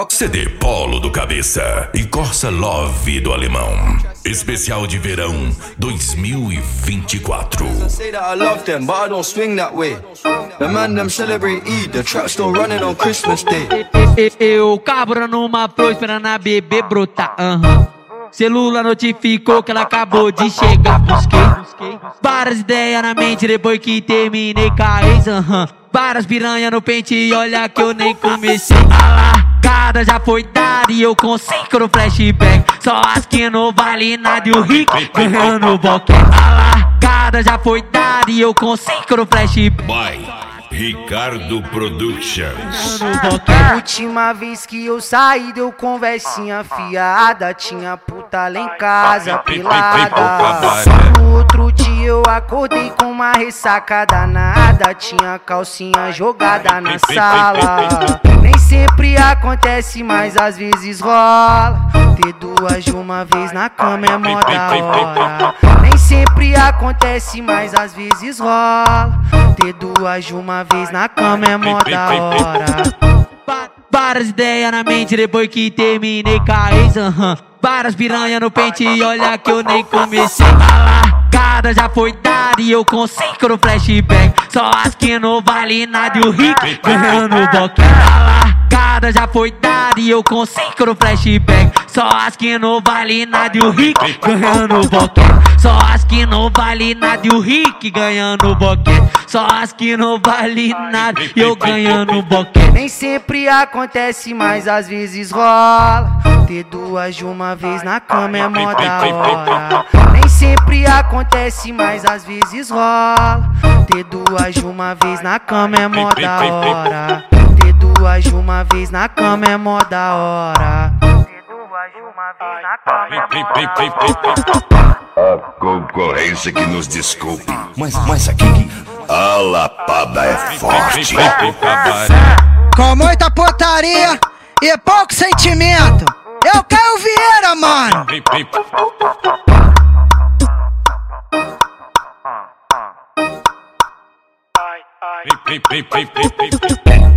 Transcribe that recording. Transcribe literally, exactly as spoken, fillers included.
C D Polo do Cabeça e Corsa Love do Alemão. Especial de verão dois mil e vinte e quatro. Eu cabra numa flor esperando a bebê brotar. Uhum. Celular notificou que ela acabou de chegar. Busquei várias ideias na mente depois que terminei com a ex. Uhum. Várias piranha no pente e olha que eu nem comecei. A largada já foi dada e eu consigo no flashback. Só as que não vale nada e o rico ganhando o boquete. A largada já foi dada e eu consigo no flashback. By Ricardo Productions. A última vez que eu saí deu conversinha fiada. Tinha puta lá em casa pelada. No outro dia eu acordei com uma ressaca danada. Tinha calcinha jogada na sala. Nem sempre acontece, mas às vezes rola. Ter duas de uma vez na cama é mó da hora. Nem sempre acontece, mas às vezes rola. Ter duas de uma vez na cama é mó da hora. Várias ideias na mente depois que terminei com a ex. Uhum. Várias piranha no pente e olha que eu nem comecei. A largada já foi dada e eu consigo no flashback. Só as que não vale nada e o rico ganhando o boquete. A largada já foi dada e eu consigo no flashback. Só as que não vale nada e o rico ganhando o boquete. Só as que não vale nada e o rico ganhando o boquete. Só as que não vale nada e eu ganhando o boquete. Nem sempre acontece, mas às vezes rola. Ter duas de uma vez na cama é mó da hora. Nem sempre acontece, mas às vezes rola. Ter duas de uma vez na cama é mó da hora. Ter duas de uma vez na cama é mó da hora. Ter duas de uma vez na cama é mó da hora. A concorrência que nos desculpe, mas, mas aqui a lapada é forte. Com muita putaria e pouco sentimento, eu Caio Vieira, mano.